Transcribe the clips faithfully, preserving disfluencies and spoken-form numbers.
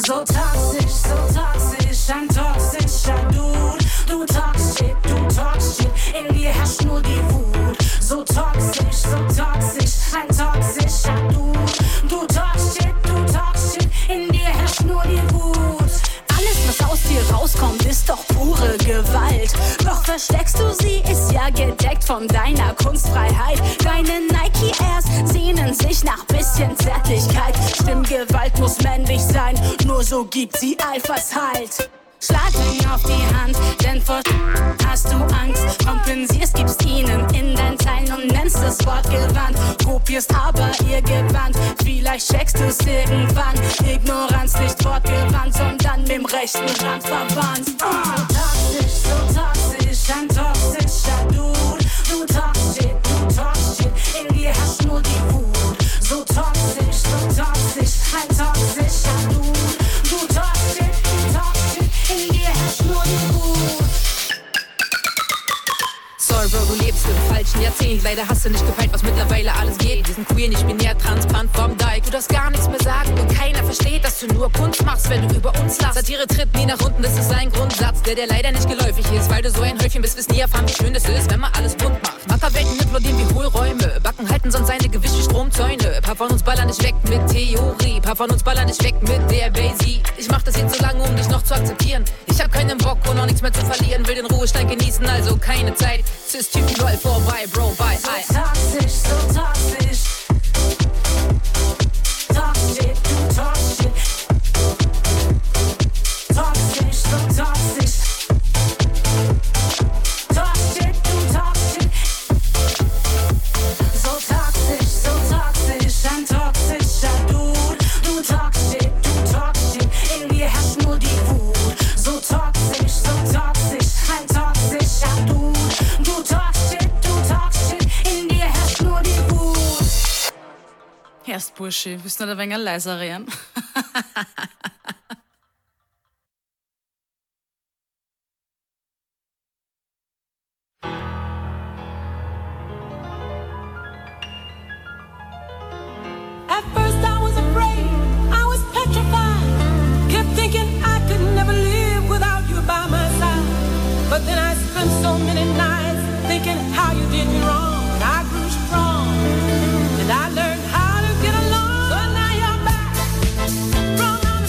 So toxisch, so toxisch, ein toxischer Dude. Du talkst shit, du talkst shit, in dir herrscht nur die Wut. So toxisch, so toxisch, ein toxischer Dude. Du talkst shit, du talkst shit, in dir herrscht nur die Wut. Alles, was aus dir rauskommt, ist doch pure Gewalt. Doch versteckst du sie, ist ja gedeckt von deiner Kunstfreiheit. Deine Nike Airs sehnen sich nach bisschen Zärtlichkeit. Stimmgewalt muss männlich sein, nur so gibt sie Alphas Halt. Schlag ihn auf die Hand, denn vor hast du Angst. Kompensierst, gibst ihnen in dein Teilen und nennst das Wort gewandt. Kopierst aber ihr Gewand, vielleicht checkst du's irgendwann. Ignoranz nicht wortgewandt, sondern mit dem rechten Rand verwandt. uh. So toxisch, so toxisch, ein toxischer Dude. Du talkst shit, du talkst shit, in dir herrscht nur die Wut. So toxisch, so toxisch, ein toxischer Dude. Du talkst shit, du talkst shit, in dir herrscht nur die Wut. Sorry, Bro, du lebst im falschen Jahrzehnt. Leider hast du nicht gepeilt, was mittlerweile alles geht. Wir sind queer, nicht binär, transparent vom Dike. Du darfst gar nichts mehr sagen und keiner versteht, dass du nur Kunst machst, wenn du über uns lachst. Satire tritt nie nach unten, das ist ein Grundsatz, der dir leider nicht geläufig ist. Weil du so ein Häufchen bist, wirst nie erfahren, wie schön es ist, wenn man alles bunt macht. Mackerwelten implodieren wie Hohlräume, Backen halten sonst seine Gewicht wie Stromzäune. Paar von uns ballern nicht weg mit Theorie, paar von uns ballern nicht weg mit der Basie. Ich mach das jetzt so lange, um dich noch zu akzeptieren. Ich hab keinen Bock und noch nichts mehr zu verlieren, will den Ruhestand genießen, also keine Zeit. Cis-Typen läuft vorbei, Bro, bye, so toxisch, so toxisch. Talk shit, du talk shit. Toxisch, so toxisch. Talk shit, du talk shit. So toxisch, so toxisch, ein toxischer Dude. Du talk shit, du talk shit, in dir herrscht nur die Wut. So toxisch, so toxisch, ein toxischer Dude. Du talk shit, du talk shit, in dir herrscht nur die Wut. Erst Burschi, willst du nicht ein wenig leiser reden? At first I was afraid, I was petrified. Kept thinking I could never live without you by my side. But then I spent so many nights thinking how you did me wrong. And I grew strong, and I learned how to get along. So now you're back, wrong on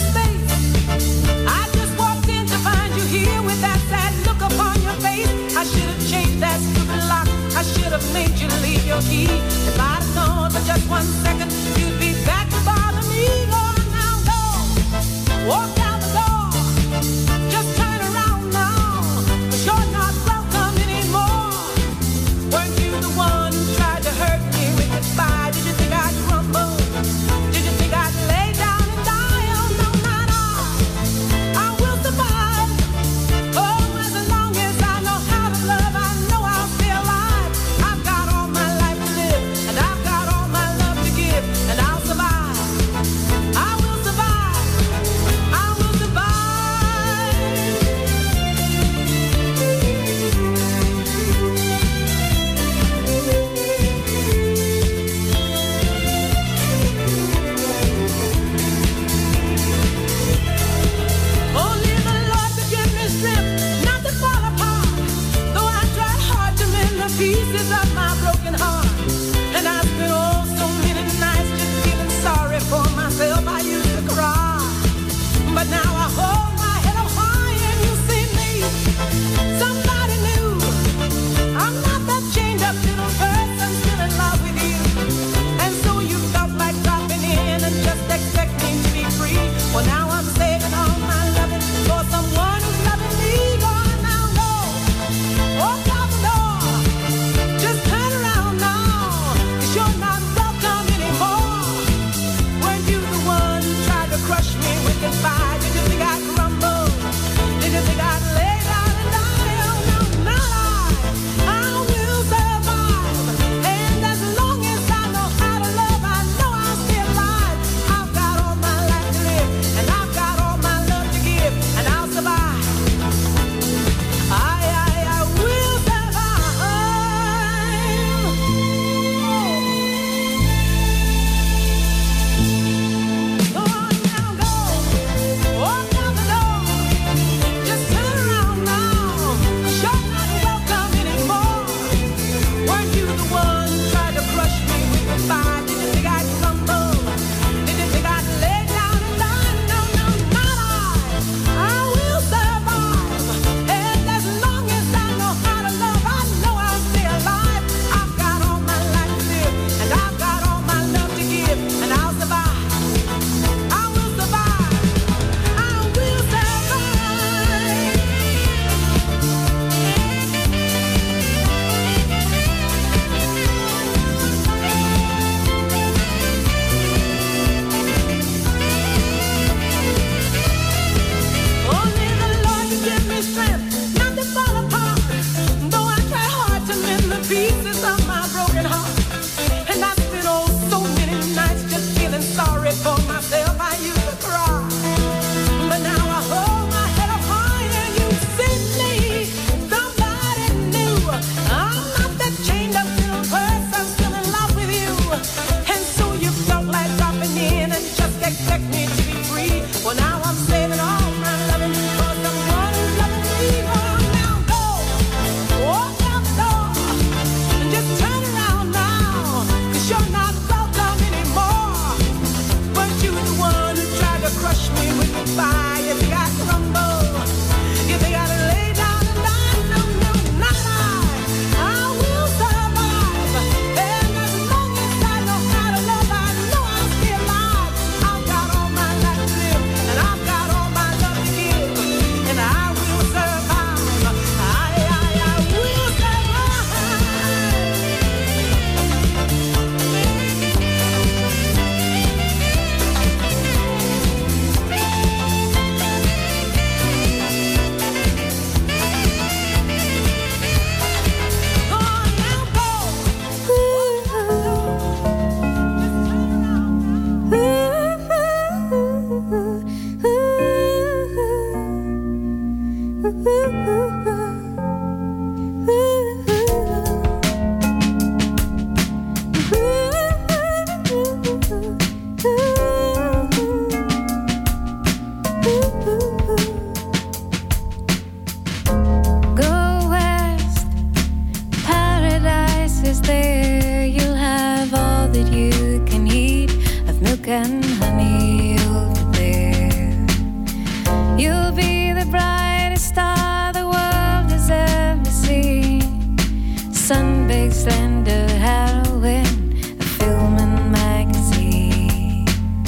milk and honey over there. You'll be the brightest star the world has ever seen. Sun-baked, slender heroine, a film and magazine.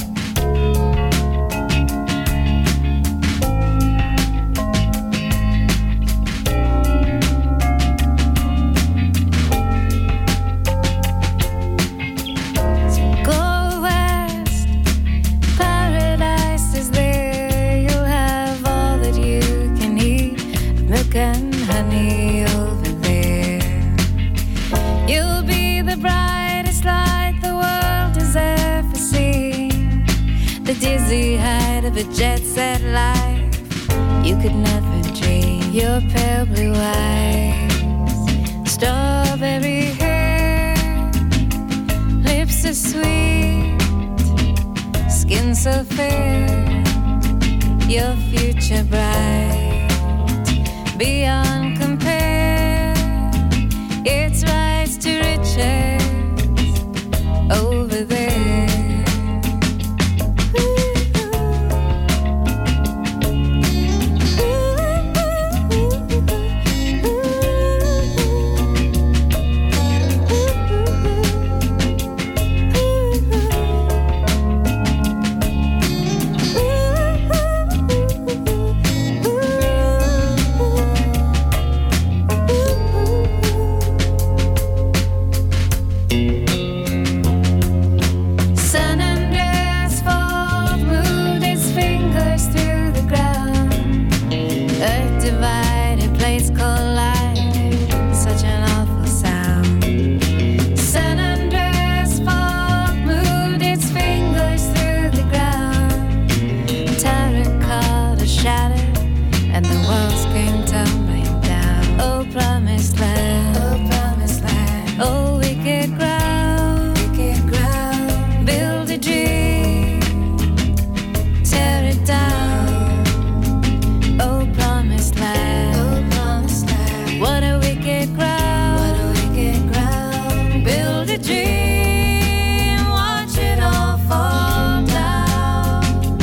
So go west, paradise is there. You'll have all that you can eat, milk and honey over there. You'll be the brightest light the world has ever seen. The dizzy height of a jet set life you could never dream. Your pale blue eyes, strawberry hair, lips so sweet, skin so fair. Your future bright, beyond compare. It's rights to riches over there. San Andreas Fault moved its fingers through the ground. Earth divided, plates collided, such an awful sound. San Andreas Fault moved its fingers through the ground. Terracotta shattered, and the walls came tumbling down. Oh, promised land, oh, promised land, oh, wicked ground, wicked ground. Build a dream, tear it down. Oh, promised land, oh, promised land. What a wicked ground, what a wicked ground. Build a dream, watch it all fall down.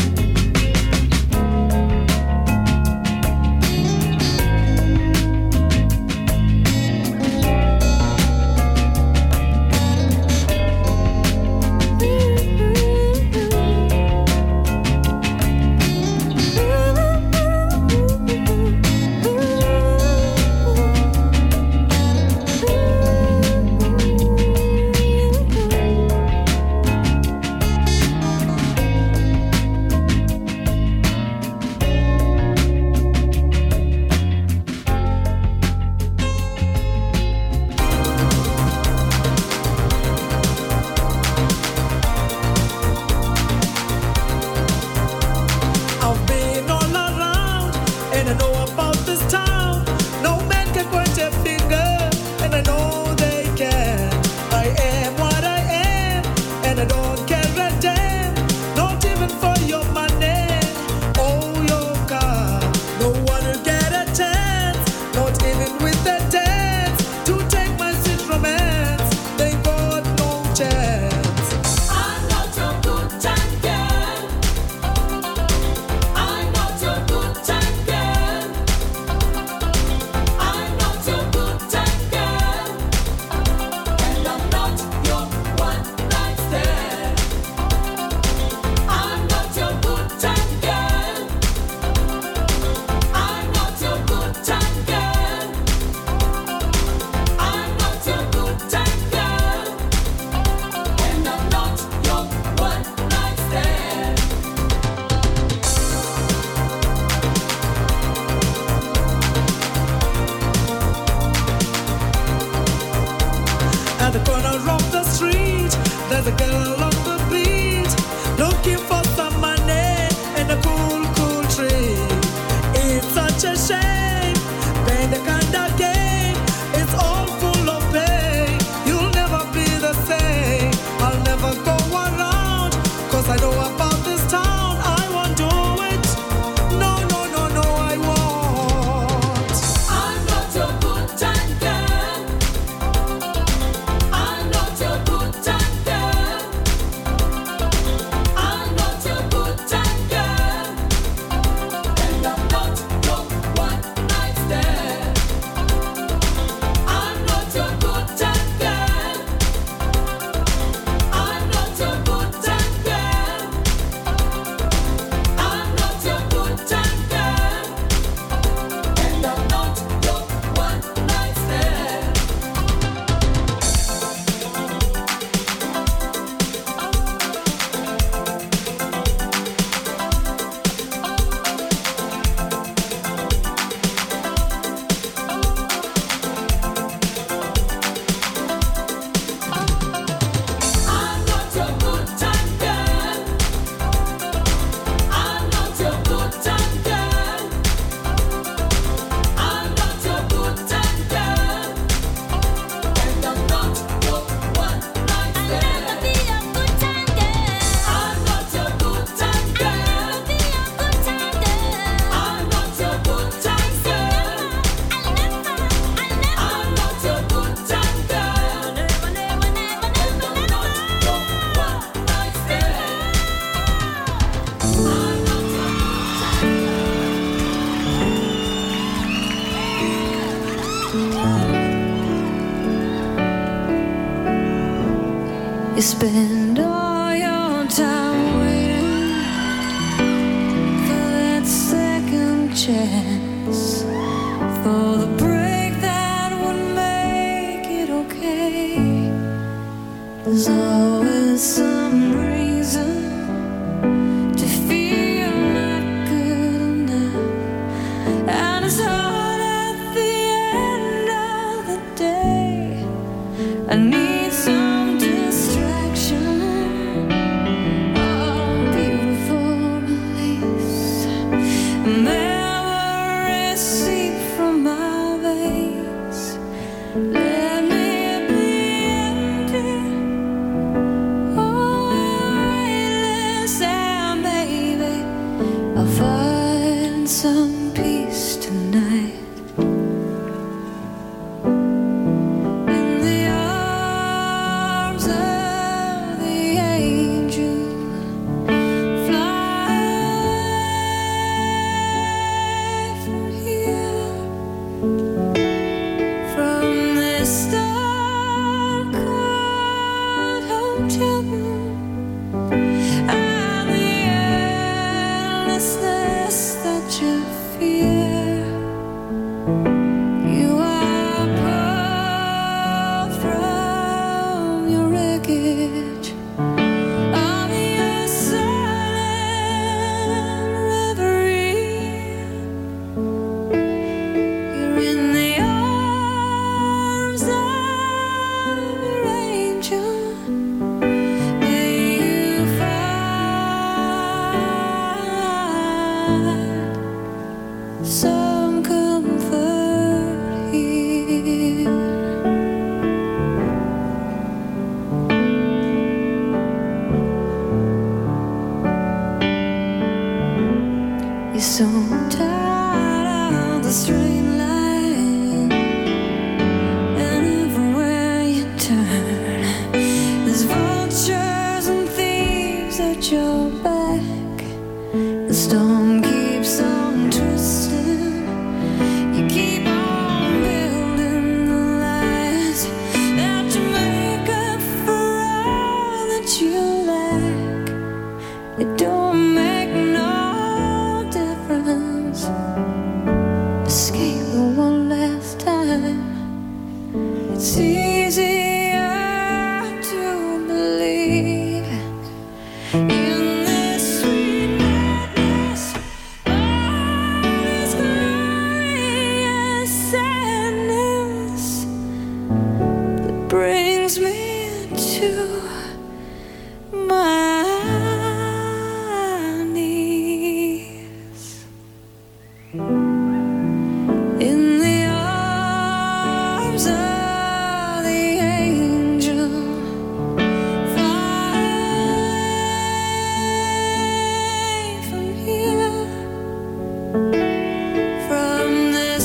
I've been all around, and I know about this town. No man can point a finger, and I know they can. I am what I am, and I don't care a damn. Not even for your money, oh your car. No one will get a chance, not even with the dance, to take my sweet romance. They got no chance. I'm not your good time girl. I'm not your good time girl. I'm not your good time girl. And I'm not your one night stand. I'm not your good time girl. I'm not your good time girl. I'm not your good time girl. And I'm not your one night stand. At the corner of the street, there's a girl on the beat, looking for some money and a cool, cool tree. It's such a shame, playing the kind of game, it's all full of pain. You'll never be the same, I'll never go around, cause I know about this town. I won't do it, no, no, no, no, I won't. I'm not your good time girl. I'm not your good time girl. You spend all your time waiting for that second chance, for the break that would make it okay. There's always some reason to feel not good enough, and it's hard at the end of the day. I need some distraction, oh, beautiful release. Memories seep from my veins. Let me be empty, oh, weightless, and baby, I'll find some peace tonight. In the arms of the angel, fly from here, from this star-covered hotel room, and the endlessness that you fear. You are pulled from your wreckage of your silent reverie. You're in the arms of your angel. May you find some comfort here. You're so tired of the straight line, and everywhere you turn, there's vultures and thieves at your back. The storm keeps on twisting. You keep on building the lies that you make up for all that you lack. It don't make no difference. Escape the one last time. It's easier to believe in this sweet madness, all this glorious sadness that brings me to my knees. In the arms of the angel, fly from here, from this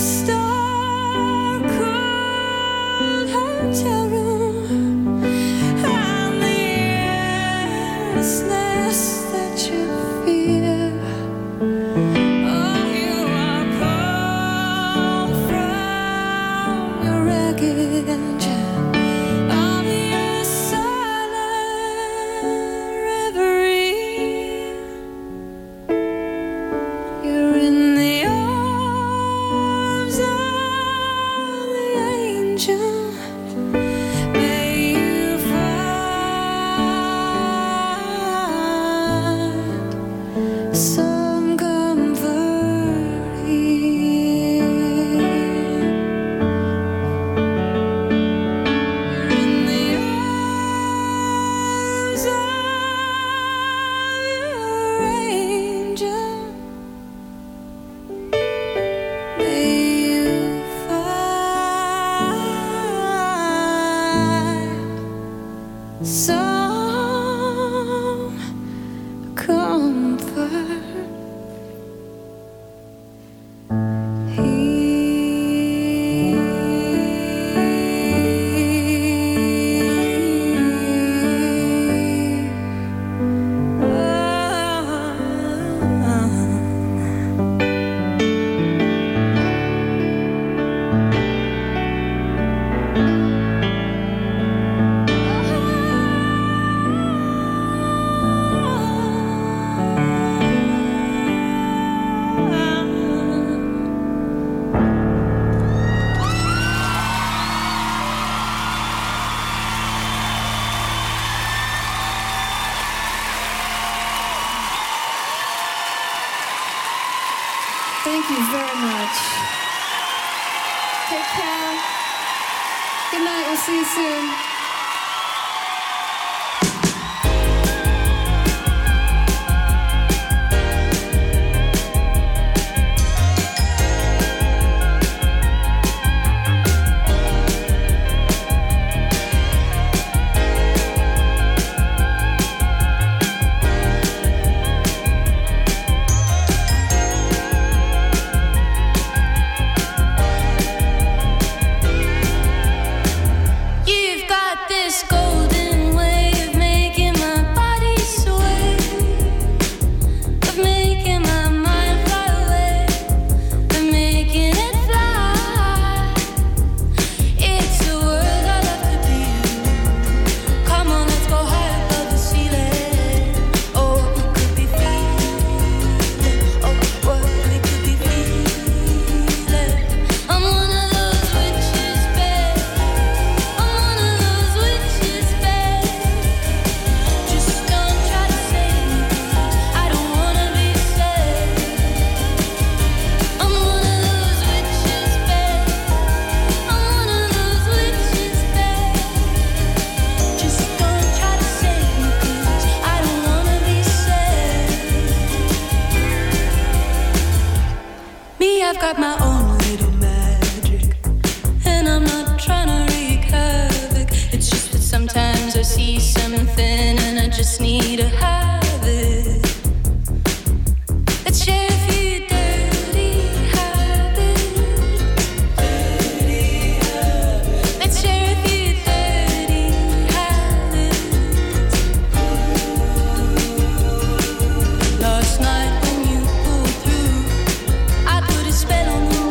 star-covered hotel room, and the endlessness that you fear. Oh, you are pulled from your wreckage of your silent reverie. You're in the arms of the angel. May you find some comfort here. In the arms of your angel, may you find some comfort here. Thank you very much. Take care. Good night. We'll see you soon. I've got my own little magic, and I'm not trying to wreak havoc. It's just that sometimes I see something and I just need to have it. Let's share a few dirty habits. Dirty habits. Let's share a few dirty habits. Last night when you pulled through, I put a spell on the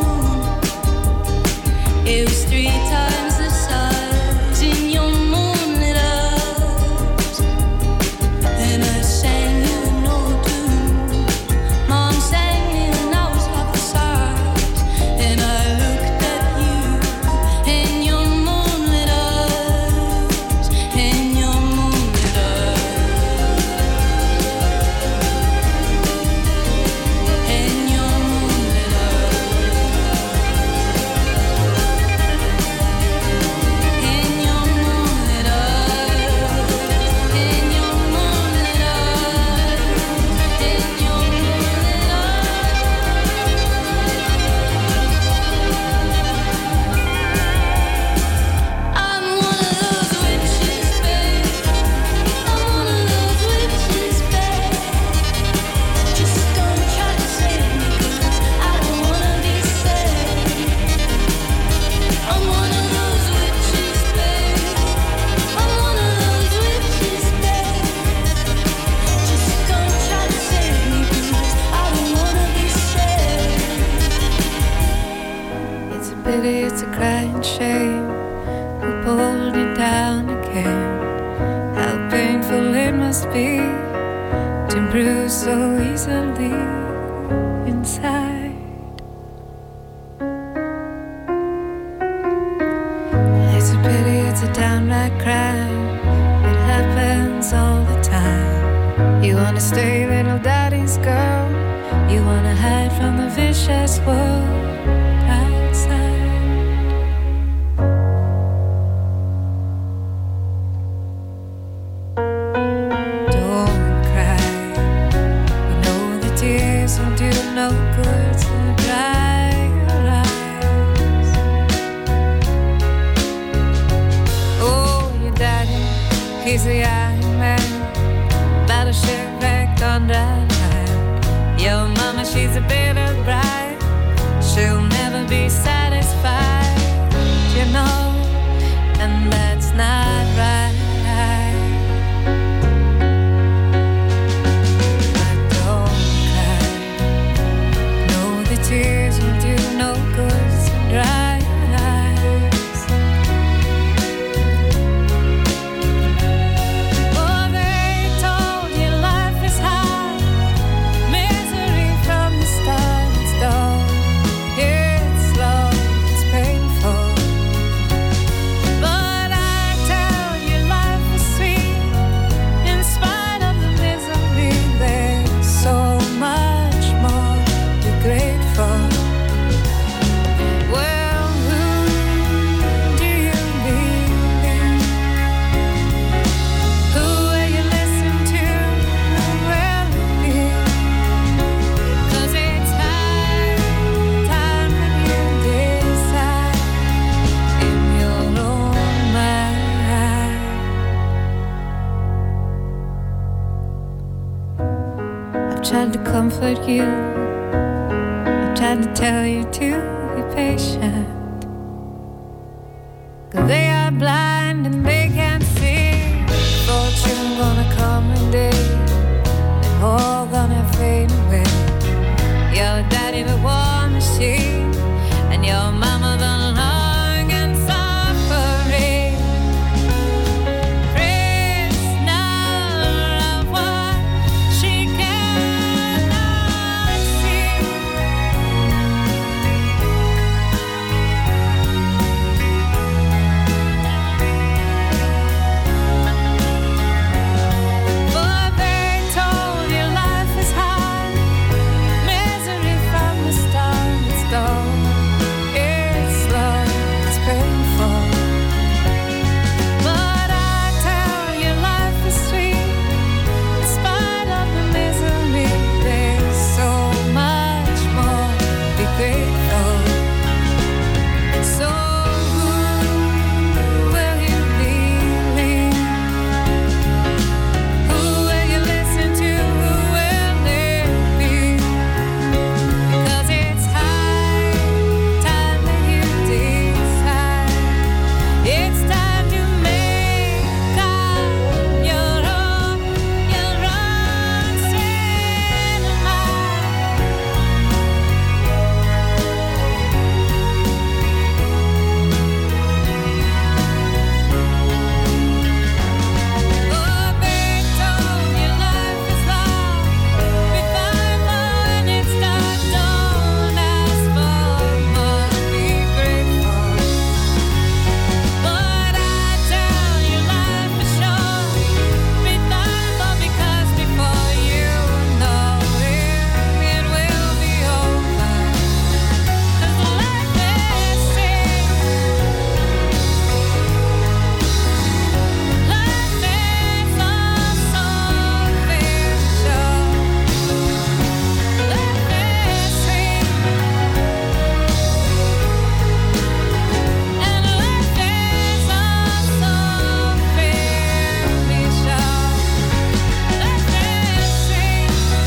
moon. It was three times the size in your moonlit eyes, and I sang you an old tune. Mom sang it and I was half the size, and I looked at you in your moonlit eyes, in your moonlit eyes, in your moonlit in your moonlit eyes, in your moonlit eyes, in your moonlit eyes. I'm one of those witches, babe. I'm one of those witches, babe. Just don't try to save me, 'cause I don't wanna be saved. I'm one of those witches, babe. I'm one of those witches, babe. Just don't try to save me, 'cause I don't wanna be saved. It's a pity, it's a crying shame. Who pulled you down again? How painful it must be to bruise so easily inside. It's a pity, it's a downright crime. It happens all the time. You wanna stay little daddy's girl. You wanna hide from the vicious world outside. Don't cry. You know the tears will do no good, so dry your eyes. Oh, your daddy, he's a young man. Battleship wrecked on dry land. Your mama, she's a bitter bride. She'll never be satisfied, you know, and that's not right. But don't cry. No, the tears will do no good, so dry your eyes. Oh, they told you life is hard, misery from the start. It's dull, it's slow. I've tried to comfort you. I've tried to tell you to be patient. 'Cause they are blind and they can't see. Fortune gonna come one day. They're all gonna fade away. Your daddy the war machine, and your mama the long and suffering prisoner of what she cannot see. For they told you life is hard, misery from the start. It's dull, it's slow, it's painful. But I tell you life is sweet, in spite of the misery. There's so much more to be grateful. So who will you believe? Who will you listen to? Who will it be? Because it's high time that you decide. It's time to make up your own, your own cinema. Oh, they told you life is long, be thankful when it's done. Don't ask for more, be grateful. But I tell you life is short, be thankful because before you know it, it will be over. 'Cause life is sing, life is a song fair show. Life is sing, and life is a song fair show. Life is sing.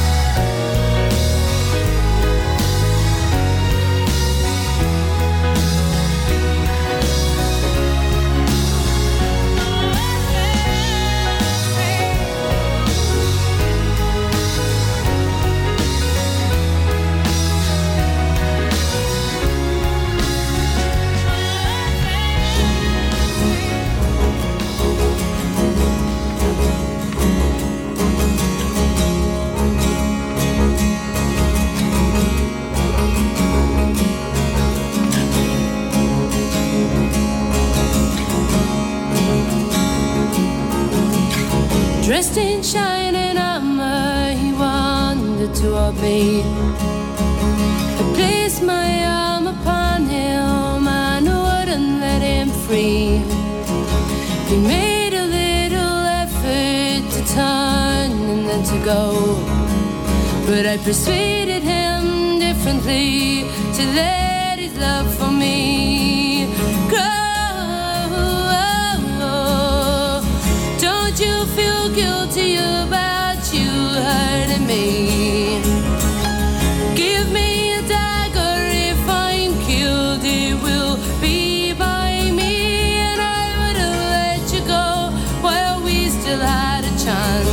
Dressed in shining armor, he wandered to obey. I placed my arm upon him, and wouldn't let him free. He made a little effort to turn and then to go, but I persuaded him differently to let his love for me grow. Don't you feel guilty about you hurting me?